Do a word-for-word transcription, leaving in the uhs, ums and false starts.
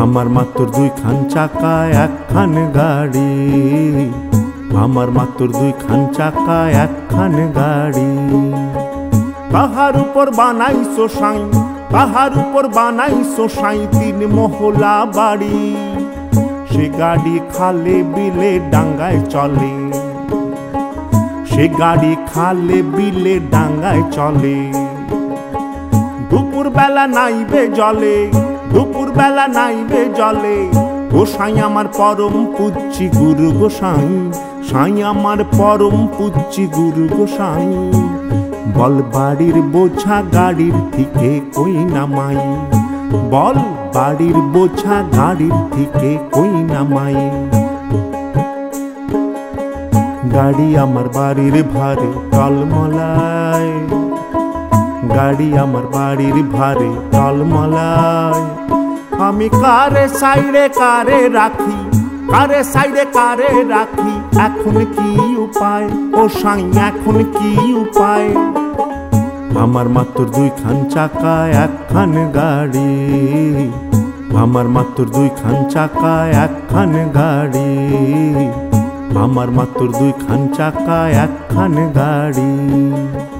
আমার মাত্র দুই খান চাকা একখান গাড়ি, আমার মাত্র দুই খান চাকা একখান গাড়ি। তাহার উপর বানাইছো সাই, তাহার উপর বানাইছো সাই তিন মহলা বাড়ি। সে গাড়ি খালে বিলে ডাঙ্গায় চলে, সে গাড়ি খালে বিলে ডাঙ্গায় চলে। দুপুর বেলা নাইবে জলে, দুপুর বেলা নাইবে জলে। গোসাই আমার পরম পুচ্ছি গুরু গোসাই, সাই আমার পরম পুচ্ছি গুরু গোসাই। বল বাড়ির বোঝা গাড়ির থেকে কই নামাই, বল বাড়ির বোঝা গাড়ির থেকে কই নামাই। গাড়ি আমার বাড়ির ভারে টলমলায়, গাড়ি আমার বাড়ির ভারে টলমলায়। আমি কারে সাইডে কারে রাখি, কারে সাইডে কারে রাখি। এখন কি উপায় ও সাই, এখন কি উপায়। আমার মাত্র দুই খান চাকা একখান গাড়ি, আমার মাত্র দুই খান চাকা একখান গাড়ি, আমার মাত্র দুই খান চাকা একখান গাড়ি।